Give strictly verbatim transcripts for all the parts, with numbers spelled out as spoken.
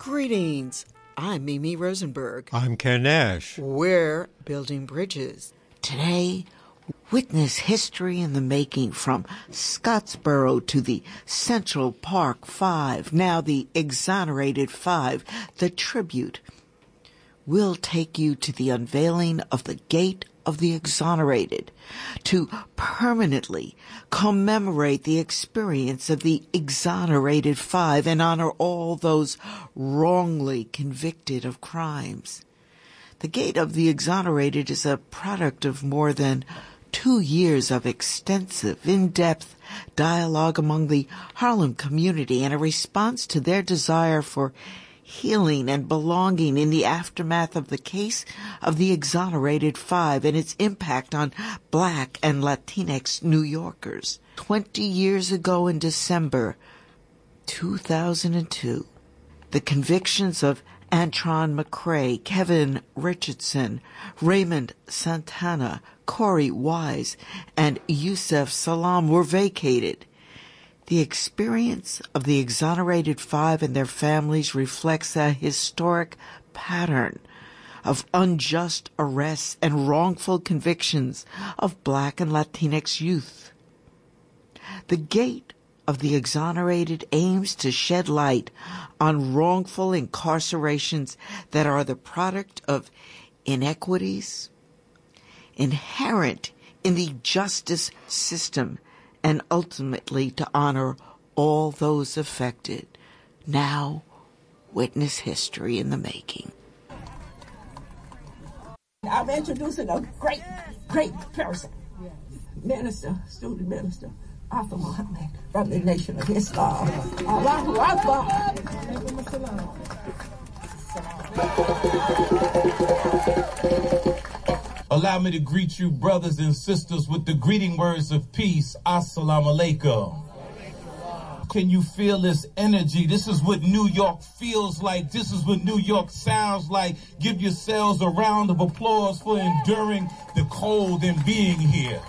Greetings. I'm Mimi Rosenberg. I'm Ken Nash. We're building bridges. Today, witness history in the making from Scottsboro to the Central Park Five, now the Exonerated Five, the tribute. We'll take you to the unveiling of the Gate of the Exonerated, to permanently commemorate the experience of the Exonerated Five and honor all those wrongly convicted of crimes. The Gate of the Exonerated is a product of more than two years of extensive, in-depth dialogue among the Harlem community and a response to their desire for healing and belonging in the aftermath of the case of the Exonerated Five and its impact on Black and Latinx New Yorkers. Twenty years ago in December two thousand two, the convictions of Antron McCray, Kevin Richardson, Raymond Santana, Corey Wise, and Yusef Salaam were vacated. The experience of the Exonerated Five and their families reflects a historic pattern of unjust arrests and wrongful convictions of Black and Latinx youth. The Gate of the Exonerated aims to shed light on wrongful incarcerations that are the product of inequities inherent in the justice system, and ultimately to honor all those affected. Now, witness history in the making. I'm introducing a great, great person. Minister, student minister, Arthur Muhammad from the Nation of Islam. Allahu Akbar. Allow me to greet you, brothers and sisters, with the greeting words of peace. Assalamu alaikum. Can you feel this energy? This is what New York feels like. This is what New York sounds like. Give yourselves a round of applause for enduring the cold and being here.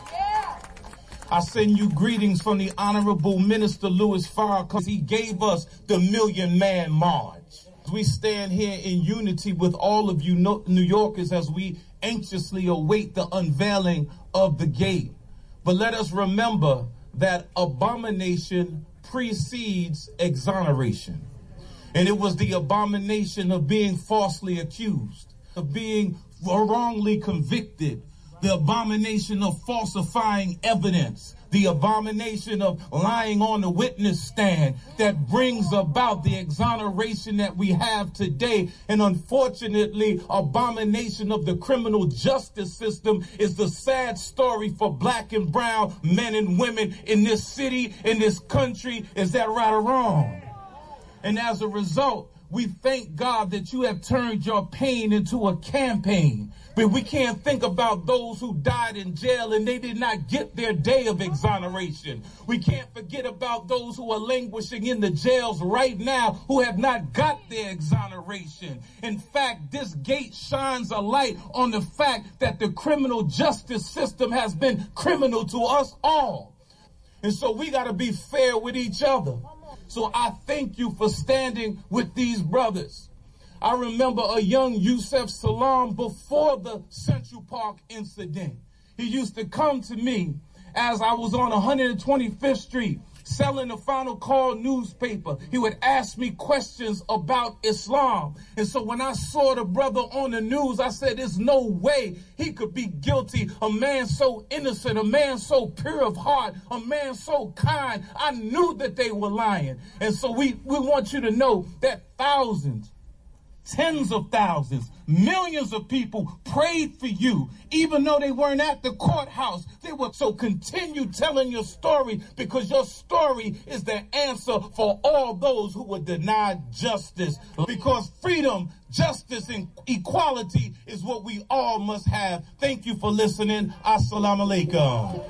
I send you greetings from the Honorable Minister Louis Farrakhan. He gave us the Million Man March. We stand here in unity with all of you New Yorkers as we anxiously await the unveiling of the gate. But let us remember that abomination precedes exoneration. And it was the abomination of being falsely accused, of being wrongly convicted, the abomination of falsifying evidence, the abomination of lying on the witness stand that brings about the exoneration that we have today. And unfortunately, abomination of the criminal justice system is the sad story for Black and brown men and women in this city, in this country. Is that right or wrong? And as a result, we thank God that you have turned your pain into a campaign. But we can't think about those who died in jail and they did not get their day of exoneration. We can't forget about those who are languishing in the jails right now who have not got their exoneration. In fact, this gate shines a light on the fact that the criminal justice system has been criminal to us all. And so we got to be fair with each other. So I thank you for standing with these brothers. I remember a young Yusef Salaam before the Central Park incident. He used to come to me as I was on one hundred twenty-fifth Street selling the Final Call newspaper. He would ask me questions about Islam. And so when I saw the brother on the news, I said, there's no way he could be guilty. A man so innocent, a man so pure of heart, a man so kind. I knew that they were lying. And so we, we want you to know that thousands, tens of thousands, millions of people prayed for you, even though they weren't at the courthouse. They were so continue telling your story because your story is the answer for all those who were denied justice. Because freedom, justice, and equality is what we all must have. Thank you for listening. Assalamu alaikum.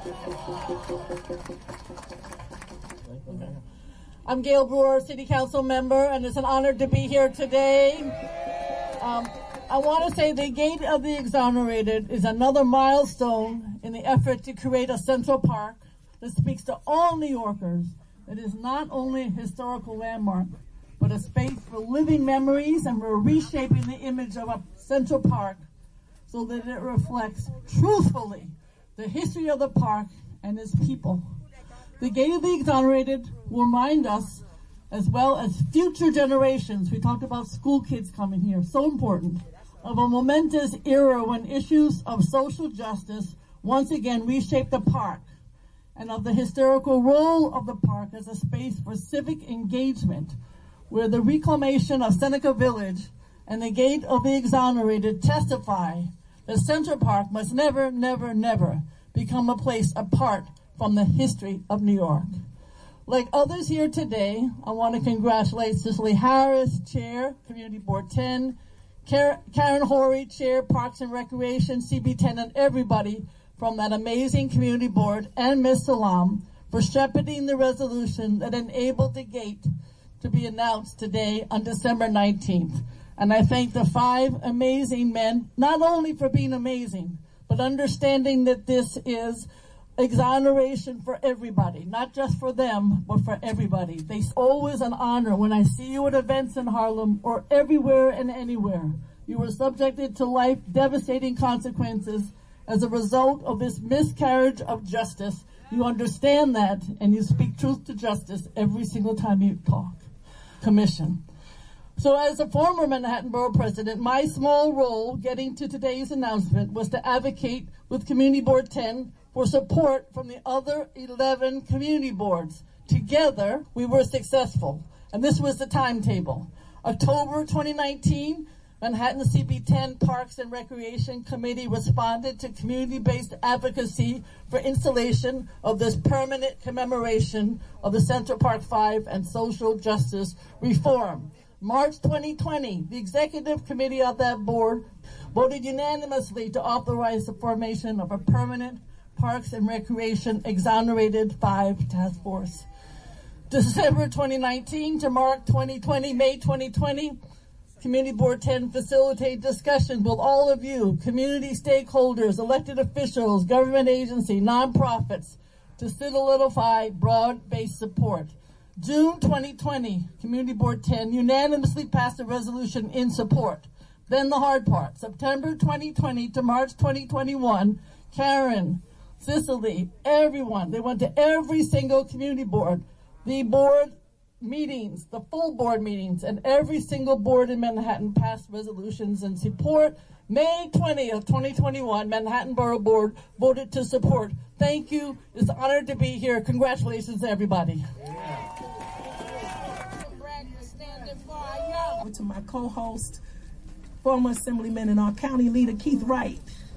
I'm Gail Brewer, City Council member, and it's an honor to be here today. Um, I want to say the Gate of the Exonerated is another milestone in the effort to create a Central Park that speaks to all New Yorkers. It is not only a historical landmark, but a space for living memories, and we're reshaping the image of a Central Park so that it reflects truthfully the history of the park and its people. The Gate of the Exonerated will remind us, as well as future generations, we talked about school kids coming here, so important, of a momentous era when issues of social justice once again reshape the park, and of the historical role of the park as a space for civic engagement, where the reclamation of Seneca Village and the Gate of the Exonerated testify that Central Park must never, never, never become a place apart from the history of New York. Like others here today, I want to congratulate Cicely Harris, Chair, Community Board ten, Karen Horry, Chair, Parks and Recreation, C B ten, and everybody from that amazing community board, and Miz Salam for shepherding the resolution that enabled the gate to be announced today on December nineteenth. And I thank the five amazing men, not only for being amazing, but understanding that this is exoneration for everybody, not just for them, but for everybody. It's always an honor when I see you at events in Harlem or everywhere and anywhere. You were subjected to life devastating consequences as a result of this miscarriage of justice. You understand that, and you speak truth to justice every single time you talk. Commission. So as a former Manhattan Borough President, my small role getting to today's announcement was to advocate with Community Board ten for support from the other eleven community boards. Together, we were successful, and this was the timetable. October twenty nineteen, Manhattan C B ten Parks and Recreation Committee responded to community-based advocacy for installation of this permanent commemoration of the Central Park Five and social justice reform. March twenty twenty, the executive committee of that board voted unanimously to authorize the formation of a permanent Parks and Recreation Exonerated Five Task Force. December twenty nineteen to March twenty twenty, May twenty twenty, Community Board ten facilitate discussions with all of you, community stakeholders, elected officials, government agency, nonprofits, to solidify broad-based support. June twenty twenty, Community Board ten unanimously passed a resolution in support. Then the hard part, September twenty twenty to March twenty twenty-one, Karen, Cicely, everyone, they went to every single community board, the board meetings, the full board meetings, and every single board in Manhattan passed resolutions in support. May twentieth, twenty twenty-one, Manhattan Borough Board voted to support. Thank you. It's an honor to be here. Congratulations to everybody. To my co-host, former Assemblyman and our county leader, Keith Wright.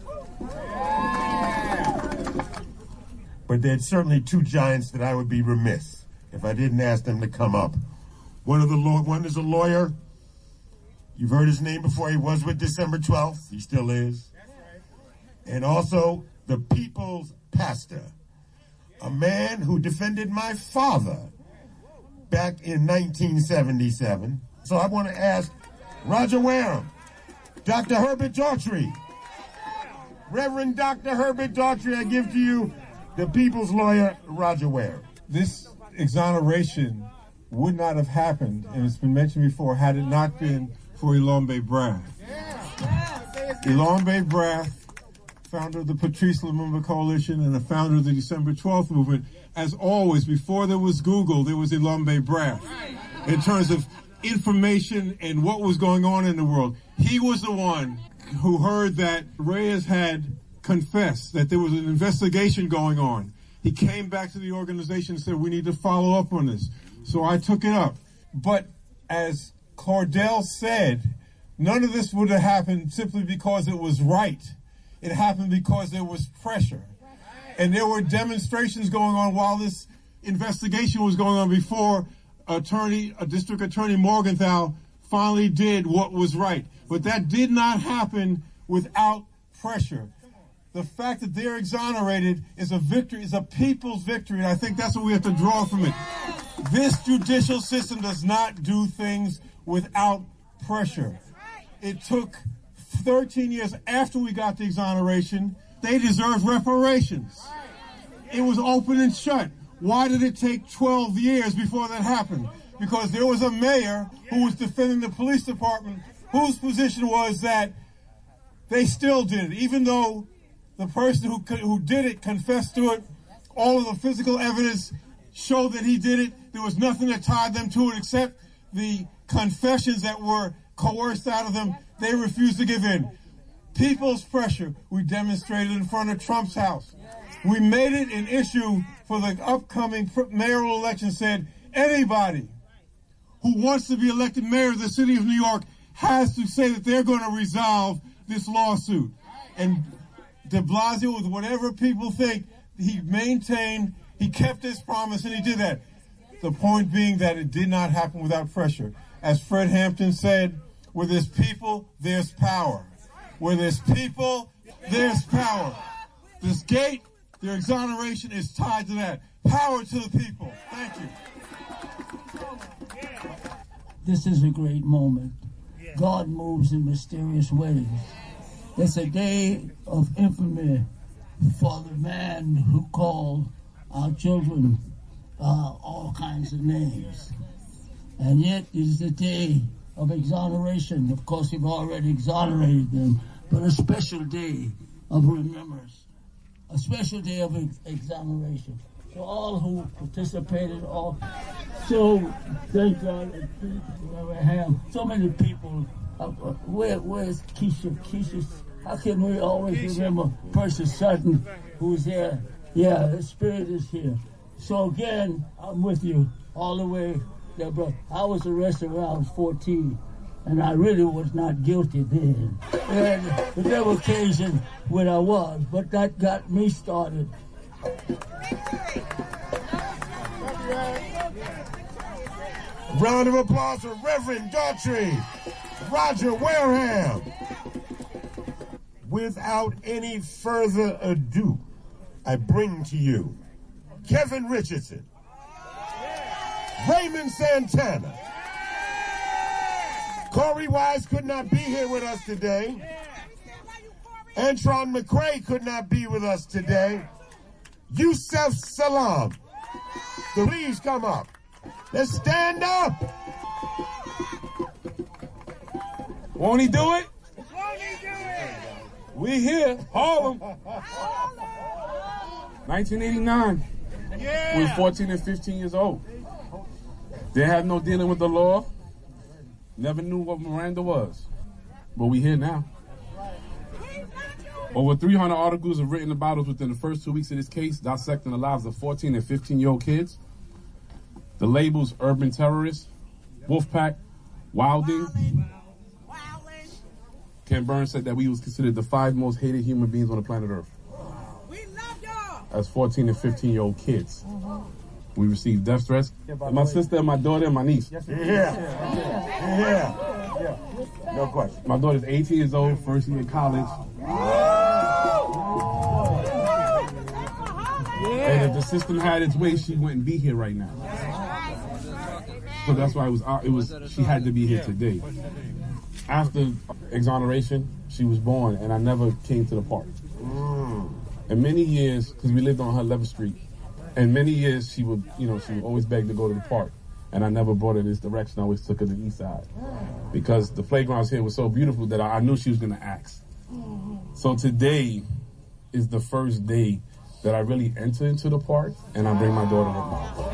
But there's certainly two giants that I would be remiss if I didn't ask them to come up. One of the law- one is a lawyer. You've heard his name before. He was with December twelfth. He still is. And also the people's pastor, a man who defended my father back in nineteen seventy-seven. So I want to ask Roger Wareham, Doctor Herbert Daughtry, Reverend Doctor Herbert Daughtry, I give to you the people's lawyer, Roger Wareham. This exoneration would not have happened, and it's been mentioned before, had it not been for Ilombe Brath. Ilombe Brath, founder of the Patrice Lumumba Coalition and the founder of the December twelfth movement. As always, before there was Google, there was Ilombe Brath. In terms of information and what was going on in the world. He was the one who heard that Reyes had confessed that there was an investigation going on. He came back to the organization and said, we need to follow up on this. So I took it up. But as Cordell said, none of this would have happened simply because it was right. It happened because there was pressure. And there were demonstrations going on while this investigation was going on before Attorney, uh, District Attorney Morgenthau finally did what was right. But that did not happen without pressure. The fact that they're exonerated is a victory, is a people's victory, and I think that's what we have to draw from it. This judicial system does not do things without pressure. It took thirteen years after we got the exoneration. They deserve reparations. It was open and shut. Why did it take twelve years before that happened? because there was a mayor who was defending the police department whose position was that they still did it. Even though the person who who did it confessed to it, all of the physical evidence showed that he did it. There was nothing that tied them to it except the confessions that were coerced out of them. They refused to give in. People's pressure. We demonstrated in front of Trump's house. We made it an issue for the upcoming mayoral election, said anybody who wants to be elected mayor of the city of New York has to say that they're going to resolve this lawsuit. And de Blasio, with whatever people think, he maintained, he kept his promise, and he did that. The point being that it did not happen without pressure. As Fred Hampton said, where there's people, there's power. Where there's people, there's power. This gate, their exoneration is tied to that. Power to the people. Thank you. This is a great moment. God moves in mysterious ways. It's a day of infamy for the man who called our children uh, all kinds of names. And yet it is a day of exoneration. Of course, we've already exonerated them, but a special day of remembrance, a special day of ex- exoneration. For all who participated, all so thank God and we have so many people. Uh, where where's Keisha? Keisha, how can we always Keisha. remember Percy Sutton, who's there? Yeah, the spirit is here. So again, I'm with you all the way, Deborah. I was arrested when I was fourteen, and I really was not guilty then. And there were occasions when I was, but that got me started. Round of applause for Reverend Daughtry, Roger Wareham. Without any further ado, I bring to you Kevin Richardson, Raymond Santana. Corey Wise could not be here with us today. Antron McCray could not be with us today. Yusef Salam. Please come up. Let's stand up. Won't he do it? Won't he do it? We here, Harlem. nineteen eighty-nine. Yeah. We were fourteen and fifteen years old. They had no dealing with the law. Never knew what Miranda was. But we here now. Over three hundred articles are written about us within the first two weeks of this case, dissecting the lives of fourteen and fifteen-year-old kids. The labels urban terrorists, Wolfpack, Wilding. Ken Burns said that we was considered the five most hated human beings on the planet Earth. We love y'all. As fourteen and fifteen-year-old kids. Mm-hmm. We received death threats. Yeah, my sister, my daughter, and my niece. Yes, yeah. Yeah. Yeah. Yeah. No question. My daughter's eighteen years old, first year in college. And if the system had its way, she wouldn't be here right now. So that's why it was. It was. She had to be here today. After exoneration, she was born, and I never came to the park. Mm. In many years, because we lived on eleventh Street, and many years she would, you know, she would always beg to go to the park, and I never brought her this direction. I always took her to the east side because the playgrounds here were so beautiful that I, I knew she was going to ask. So today is the first day that I really enter into the park, and I bring my daughter with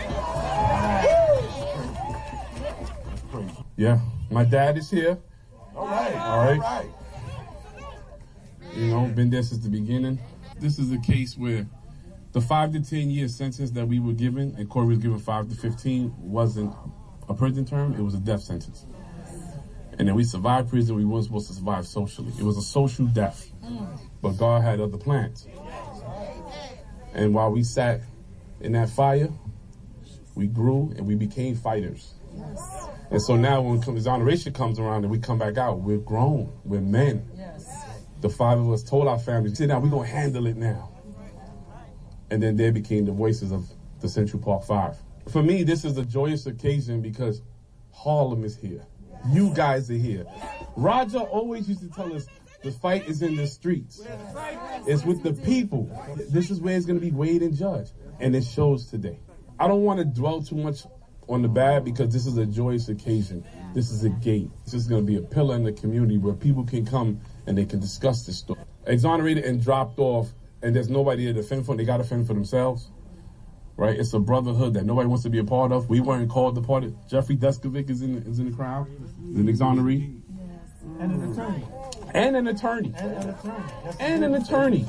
me. Yeah, my dad is here. All right, all right. All right. You know, been there since the beginning. This is a case where the five to ten year sentence that we were given, and Corey was given five to fifteen, wasn't a prison term, it was a death sentence. And then we survived prison, we weren't supposed to survive socially. It was a social death, but God had other plans. And while we sat in that fire, we grew and we became fighters. Yes. And so now when exoneration comes around and we come back out, we're grown, we're men. Yes. The five of us told our families, sit down, we're going to handle it now. And then they became the voices of the Central Park Five. For me, this is a joyous occasion because Harlem is here. You guys are here. Roger always used to tell us, the fight is in the streets. It's with the people. This is where it's going to be weighed and judged. And it shows today. I don't want to dwell too much on the bad because this is a joyous occasion. This is a gate. This is going to be a pillar in the community where people can come and they can discuss this story. Exonerated and dropped off, and there's nobody to defend for them. They got to fend for themselves, right? It's a brotherhood that nobody wants to be a part of. We weren't called to part of. Jeffrey Deskovic is in, is in the crowd, is an exoneree. And an attorney. And an attorney. And an attorney. And an attorney.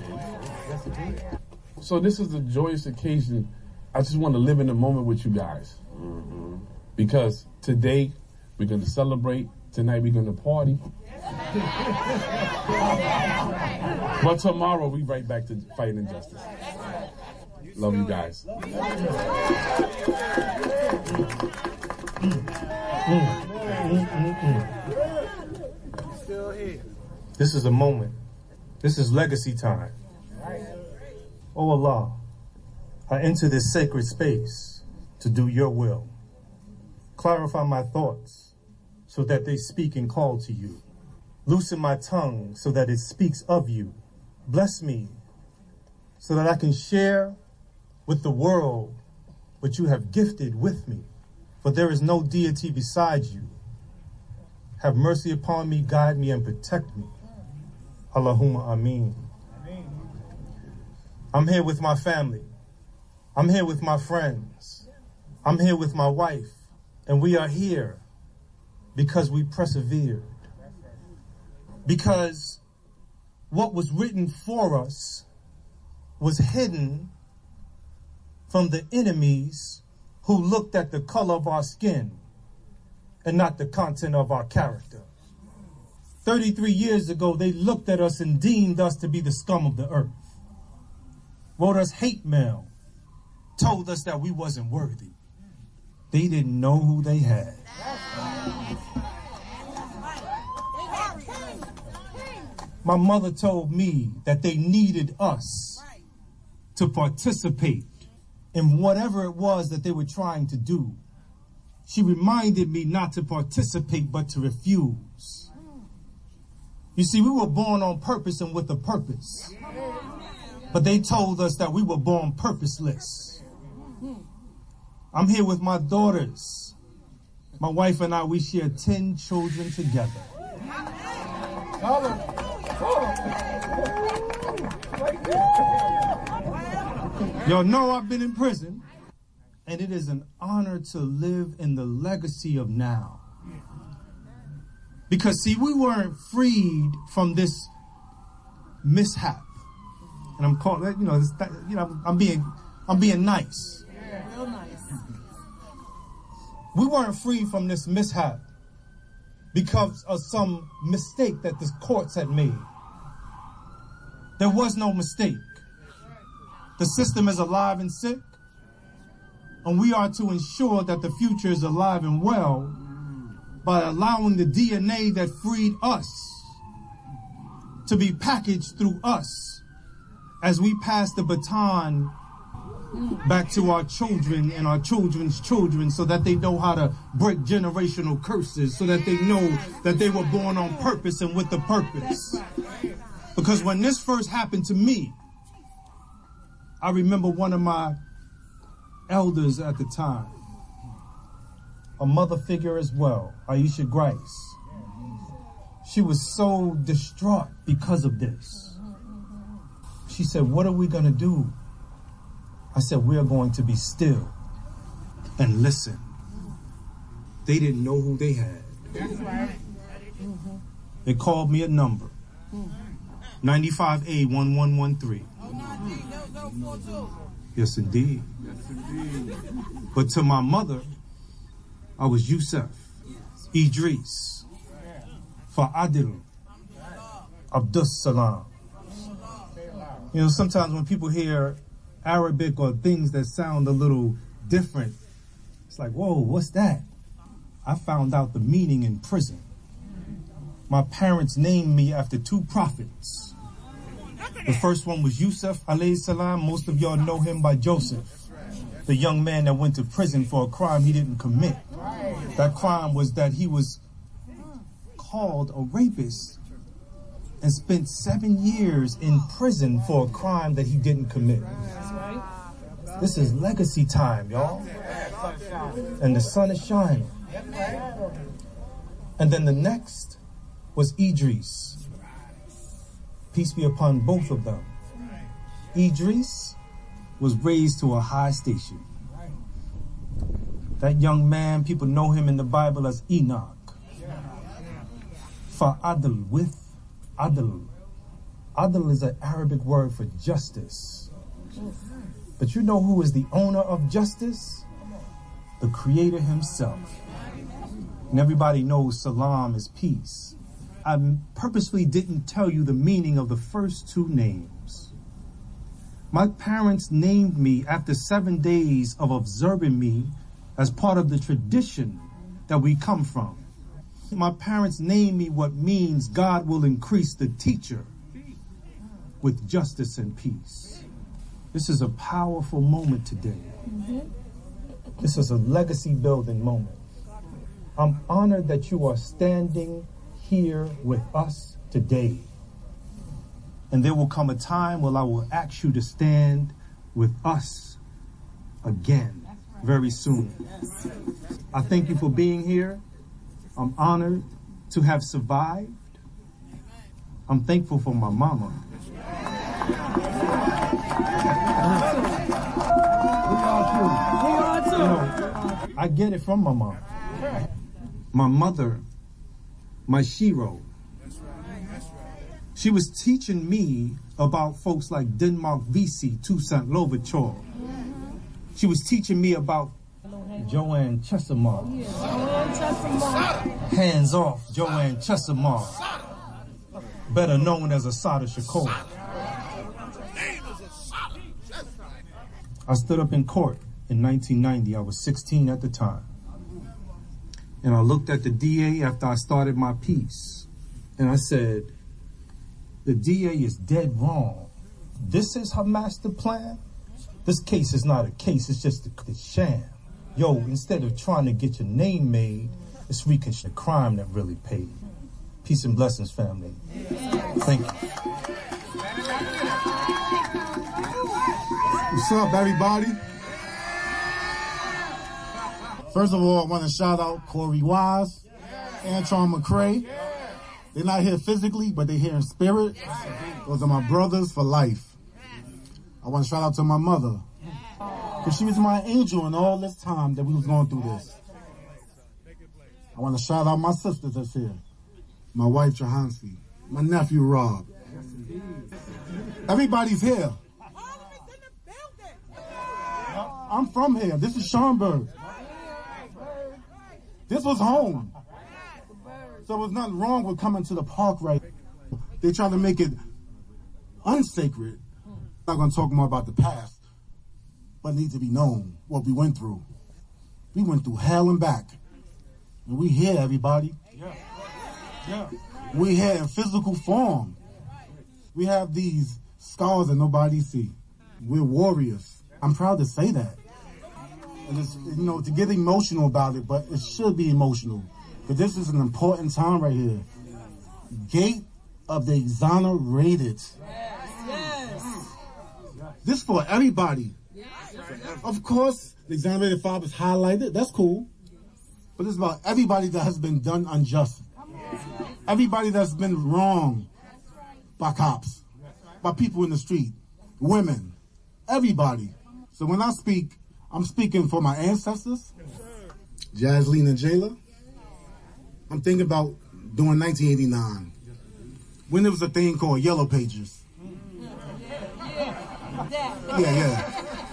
So this is a joyous occasion. I just want to live in the moment with you guys. Mm-hmm. Because today we're going to celebrate. Tonight we're going to party. But tomorrow we right back to fighting injustice. Love you guys. This is a moment. This is legacy time. Oh Allah, I enter this sacred space to do your will. Clarify my thoughts so that they speak and call to you. Loosen my tongue so that it speaks of you. Bless me so that I can share with the world what you have gifted with me. For there is no deity beside you. Have mercy upon me, guide me, and protect me. Allahumma ameen. I'm here with my family. I'm here with my friends. I'm here with my wife. And we are here because we persevered. Because what was written for us was hidden from the enemies who looked at the color of our skin and not the content of our character. thirty-three years ago, they looked at us and deemed us to be the scum of the earth. Wrote us hate mail, told us that we wasn't worthy. They didn't know who they had. My mother told me that they needed us to participate in whatever it was that they were trying to do. She reminded me not to participate, but to refuse. You see, we were born on purpose and with a purpose. But they told us that we were born purposeless. I'm here with my daughters. My wife and I, we share ten children together. Y'all know I've been in prison, and it is an honor to live in the legacy of now. Because, see, we weren't freed from this mishap. And I'm calling, you know, this, you know, I'm being, I'm being nice. Real nice. We weren't free from this mishap because of some mistake that the courts had made. There was no mistake. The system is alive and sick, and we are to ensure that the future is alive and well by allowing the D N A that freed us to be packaged through us as we pass the baton back to our children and our children's children, so that they know how to break generational curses, so that they know that they were born on purpose and with a purpose. Because when this first happened to me, I remember one of my elders at the time, a mother figure as well, Aisha Grice. She was so distraught because of this. She said, "What are we going to do?" I said, "We are going to be still and listen." They didn't know who they had. That's right. They called me a number, ninety-five A one one one three. Yes, indeed. But to my mother, I was Yusuf, Idris, Fa'adil, Abdus Salam. You know, sometimes when people hear Arabic or things that sound a little different, it's like, whoa, what's that? I found out the meaning in prison. My parents named me after two prophets. The first one was Yusuf alayhi salam. Most of y'all know him by Joseph, the young man that went to prison for a crime he didn't commit. That crime was that he was called a rapist and spent seven years in prison for a crime that he didn't commit. This is legacy time, y'all. And the sun is shining. And then the next was Idris. Peace be upon both of them. Idris was raised to a high station. That young man, people know him in the Bible as Enoch. For Adl, with Adl. Adl is an Arabic word for justice. But you know who is the owner of justice? The Creator himself. And everybody knows salam is peace. I purposely didn't tell you the meaning of the first two names. My parents named me after seven days of observing me as part of the tradition that we come from. My parents named me what means God will increase the teacher with justice and peace. This is a powerful moment today. Mm-hmm. This is a legacy building moment. I'm honored that you are standing here with us today. And there will come a time when I will ask you to stand with us again very soon. I thank you for being here. I'm honored to have survived. I'm thankful for my mama. You know, I get it from my mom. My mother, my shiro. She was teaching me about folks like Denmark Vesey, Toussaint Louverture. She was teaching me about Joanne Chesimard. Hands off, Joanne Chesimard. Better known as Assata Shakur. I stood up in court in nineteen ninety. I was sixteen at the time. And I looked at the D A after I started my piece. And I said, the D A is dead wrong. This is her master plan? This case is not a case, it's just a, a sham. Yo, instead of trying to get your name made, it's reconstruction the crime that really paid. Peace and blessings, family. Thank you. What's up, everybody? First of all, I want to shout out Corey Wise, Antron McCray. They're not here physically, but they're here in spirit. Those are my brothers for life. I want to shout out to my mother, because she was my angel in all this time that we was going through this. I want to shout out my sisters that's here. My wife, Jahansi. My nephew, Rob. Everybody's here. I'm from here. This is Schaumburg. This was home. So there's nothing wrong with coming to the park right now. They try to make it unsacred. I'm not going to talk more about the past, but it needs to be known what we went through. We went through hell and back. And we here, everybody. Yeah. Yeah. We here in physical form. We have these scars that nobody see. We're warriors. I'm proud to say that. And it's, you know, to get emotional about it, but it should be emotional. Because this is an important time right here. Gate of the exonerated. Yes. Yes. This for everybody. Yes. Of course, the exonerated five is highlighted. That's cool. But it's about everybody that has been done unjust. Everybody that's been wrong by cops, by people in the street, women, everybody. So when I speak, I'm speaking for my ancestors, Jaslene and Jayla. I'm thinking about doing nineteen eighty-nine, when there was a thing called Yellow Pages. Yeah, yeah.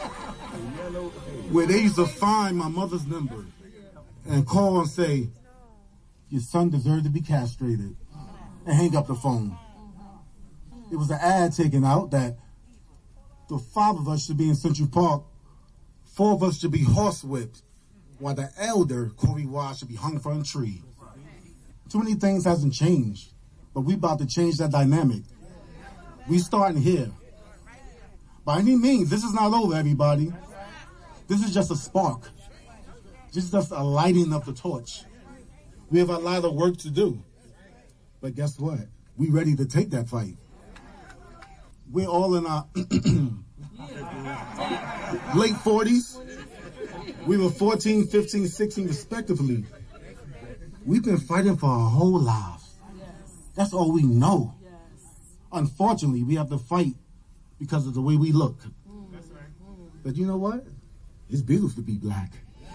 Where they used to find my mother's number and call and say, your son deserved to be castrated, and hang up the phone. It was an ad taken out that the five of us should be in Central Park, four of us should be horsewhipped, while the elder, Corey Wise, should be hung from a tree. Too many things hasn't changed, but we about to change that dynamic. We starting here. By any means, this is not over, everybody. This is just a spark. This is just a lighting of the torch. We have a lot of work to do. But guess what? We ready to take that fight. We're all in our... late forties. We were fourteen, fifteen, sixteen respectively. We've been fighting for our whole lives. That's all we know. Unfortunately, we have to fight because of the way we look. But you know what? It's beautiful to be black.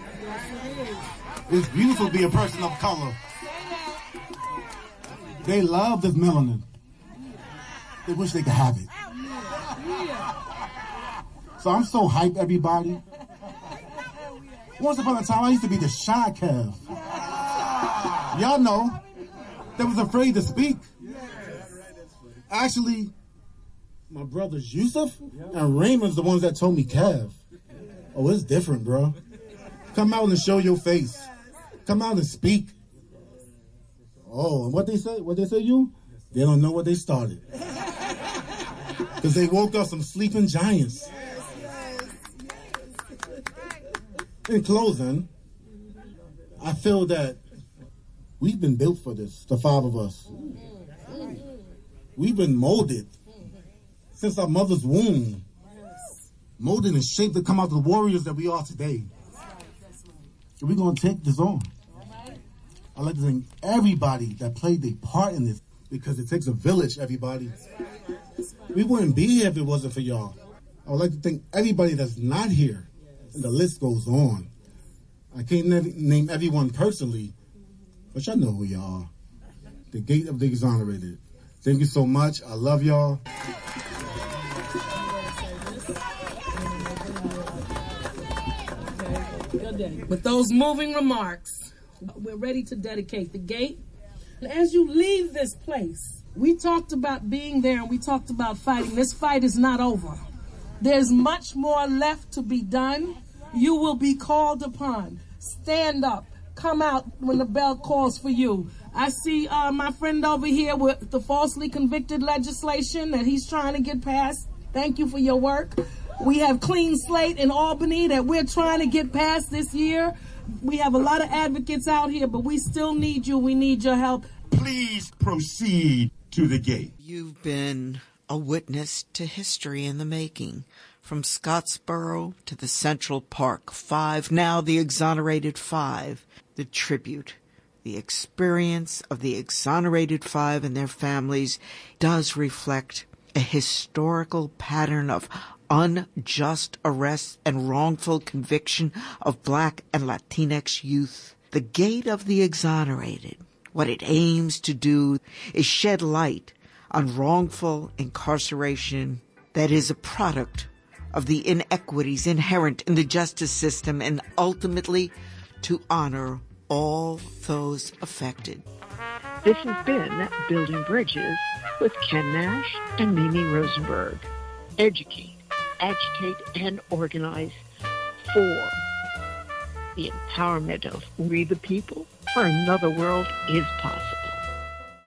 It's beautiful to be a person of color. They love this melanin. They wish they could have it. So I'm so hyped, everybody. Once upon a time, I used to be the shy Kev. Y'all know, that was afraid to speak. Actually, my brothers Yusuf and Raymond's the ones that told me, Kev, oh, it's different, bro. Come out and show your face. Come out and speak. Oh, and what they say? What they say, you? They don't know what they started. Because they woke up some sleeping giants. In closing, I feel that we've been built for this, the five of us. We've been molded since our mother's womb. Molded and shaped to come out the warriors that we are today. So we're going to take this on. I'd like to thank everybody that played their part in this, because it takes a village, everybody. We wouldn't be here if it wasn't for y'all. I would like to thank everybody that's not here. And the list goes on. I can't name everyone personally, but y'all know who y'all are. The Gate of the Exonerated. Thank you so much. I love y'all. With those moving remarks, we're ready to dedicate the gate. And as you leave this place, we talked about being there and we talked about fighting. This fight is not over. There's much more left to be done. You will be called upon. Stand up. Come out when the bell calls for you. I see uh, my friend over here with the falsely convicted legislation that he's trying to get passed. Thank you for your work. We have Clean Slate in Albany that we're trying to get passed this year. We have a lot of advocates out here, but we still need you. We need your help. Please proceed to the gate. You've been a witness to history in the making. From Scottsboro to the Central Park Five, now the Exonerated Five, the tribute. The experience of the Exonerated Five and their families does reflect a historical pattern of unjust arrests and wrongful conviction of Black and Latinx youth. The Gate of the Exonerated, what it aims to do is shed light on wrongful incarceration that is a product of the inequities inherent in the justice system, and ultimately to honor all those affected. This has been Building Bridges with Ken Nash and Mimi Rosenberg. Educate, agitate, and organize for the empowerment of we the people, for another world is possible.